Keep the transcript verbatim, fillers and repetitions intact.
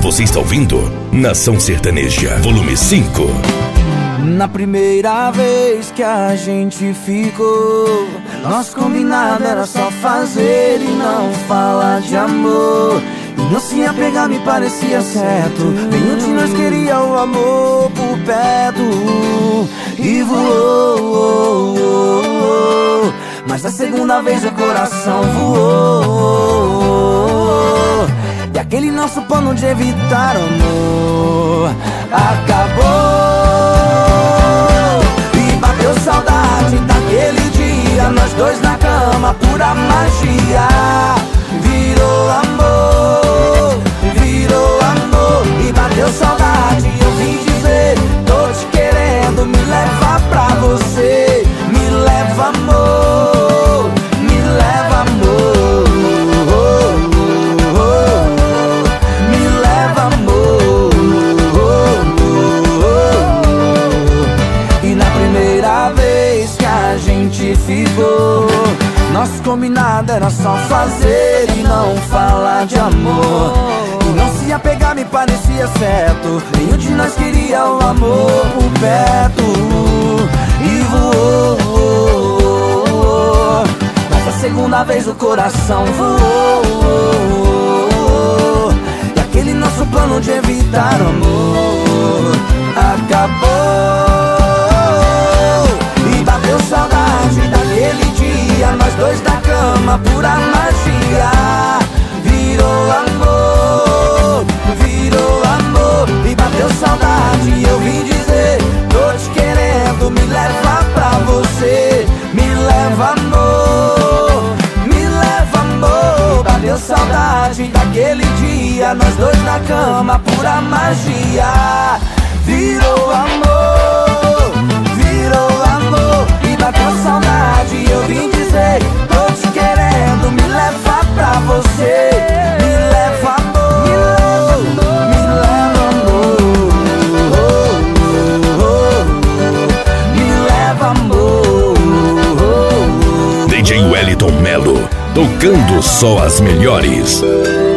Você está ouvindo Nação Sertaneja, volume cinco. Na primeira vez que a gente ficou, nosso combinado era só fazer e não falar de amor. E não se apegar me parecia certo. Nenhum de nós queria o amor por perto. E voou, voou, voou. Mas a segunda vez o coração voou. E aquele nosso plano de evitar amor acabou. E bateu saudade daquele dia, nós dois na cama, pura magia. Virou amor, virou amor. E bateu saudade, eu vim dizer, tô te querendo, me leva pra você. Me leva amor, me leva amor. Me leva amor. E na primeira vez que a gente ficou, nosso combinado era só fazer e não falar de amor. E não se apegar me parecia certo. Nenhum de nós queria o amor por perto. E voou, voou. Mas a segunda vez o coração voou. E aquele nosso plano de evitar o amor acabou. E bateu saudade daquele dia, nós dois na cama, pura magia. Virou amor, virou amor. E bateu saudade, eu vim dizer, tô te querendo, me leva pra você. Me leva amor, me leva amor. Bateu saudade daquele dia, nós dois na cama, pura magia. Virou amor, virou amor. E bateu saudade, eu vim dizer, tô te querendo, me leva pra você. Me leva amor, me leva amor. Me leva amor. D J Wellington Melo, tocando só as melhores.